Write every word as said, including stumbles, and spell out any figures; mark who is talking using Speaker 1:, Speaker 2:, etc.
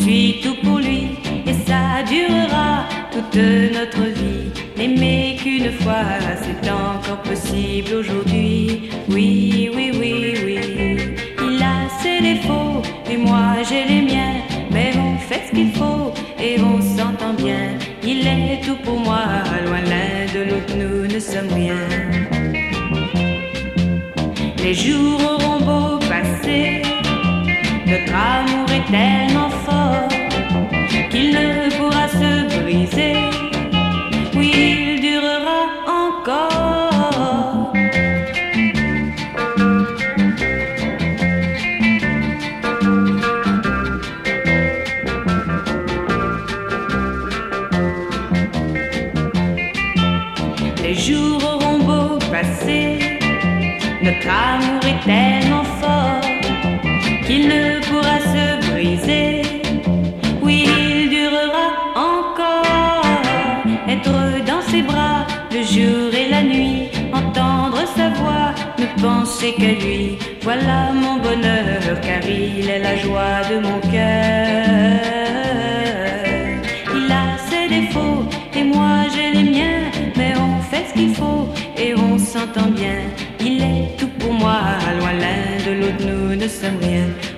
Speaker 1: suis tout pour lui et ça durera toute notre vie. N'aimer qu'une fois, c'est encore possible aujourd'hui. Oui, oui, oui, oui. Il a ses défauts et moi j'ai les miens, mais on fait ce qu'il faut et on s'entend bien. Il est tout pour moi, loin l'un de l'autre, nous ne sommes rien. Les jours auront beau passer, notre amour est tellement fort qu'il ne pourra se briser. Oui, il durera encore. Les jours auront beau passer, notre amour est tellement fort qu'il ne pourra se briser. Oui, il durera encore. Être dans ses bras le jour et la nuit, entendre sa voix, ne penser qu'à lui. Voilà mon bonheur, car il est la joie de mon cœur. Il a ses défauts et moi j'ai les miens, mais on fait ce qu'il faut et on s'entend bien. Il est tout pour moi, loin l'un de l'autre, nous ne sommes rien.